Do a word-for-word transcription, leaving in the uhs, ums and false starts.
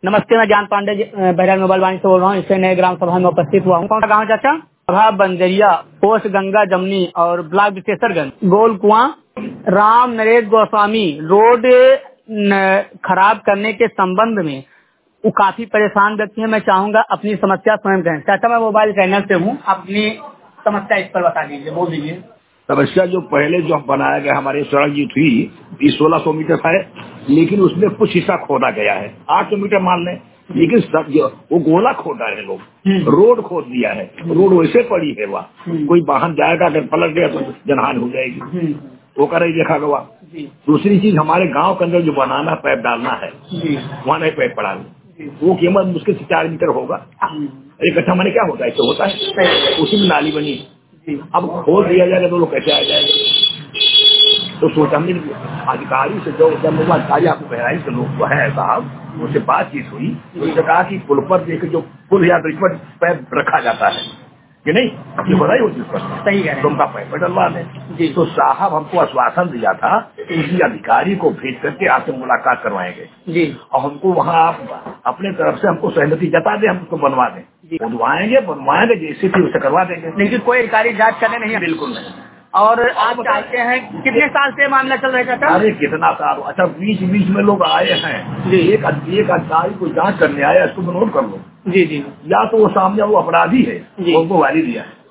नमस्ते, मैं ज्ञान पांडे बहराल मोबाइल वाणी से बोल रहा हूँ। इससे नए ग्राम सभा में उपस्थित हुआ हूँ। कौन सा गाँव चाचा? सभा बंजरिया, पोस्ट गंगा जमनी और ब्लॉक विशेषरगंज, गोल कुआं। राम नरेश गोस्वामी रोड न, खराब करने के संबंध में वो काफी परेशान व्यक्ति है। मैं चाहूंगा अपनी समस्या स्वयं कहें। चाचा, मैं मोबाइल चैनल से हूँ, अपनी समस्या इस पर बता दीजिए, बोल दीजिए। समस्या जो पहले जो बनाया गया हमारे सड़क जी थी ये सोलह सौ मीटर है, लेकिन उसमें कुछ हिस्सा खोदा गया है। आठ सौ मीटर मान लें, लेकिन सब जो वो गोला खोदा है, लोग रोड खोद दिया है। रोड वैसे पड़ी है, वहाँ कोई वाहन जाएगा, अगर पलट गया तो जनहानि हो जाएगी, वो कर ही देखा गया। दूसरी चीज, हमारे गांव के अंदर जो बनाना पैप डालना है वहाँ नहीं पैप पड़ा, वो कीमत मुश्किल से चार मीटर होगा। एक अच्छा मैंने क्या होता है, ऐसे होता है, उसी में नाली बनी। अब खोल दिया जाएगा तो लोग कैसे आ जाएगा। तो सोचा हमने अधिकारी से, जो जब वो अधिकारी आपको बहराई से लोग वो है साहब, उससे बातचीत हुई तो उसने कहा कि पुल पर देख जो पुल या ब्रिज पर पैर रखा जाता है कि नहीं, अपनी बधाई होती उस पर, सही है, तुमका पैर डलवा दें। तो साहब हमको आश्वासन दिया था उसी अधिकारी को भेज करके आपसे मुलाकात करवाएंगे जी, और हमको वहाँ आप अपने तरफ से हमको सहमति जता दें, हम उसको बनवा दें। बनवाएंगे बनवाएंगे जैसे भी उसे करवा देंगे, लेकिन कोई अधिकारी जांच करने नहीं है। बिल्कुल नहीं। और आप चाहते हैं, कितने साल से मामला चल रहा था? अरे कितना साल, अच्छा बीच बीच में लोग आए हैं जी, एक एक अधिकारी को जांच करने आया, इसको नोट कर लो जी जी, या तो वो सामने वो अपराधी है, वो उनको वाली दिया है।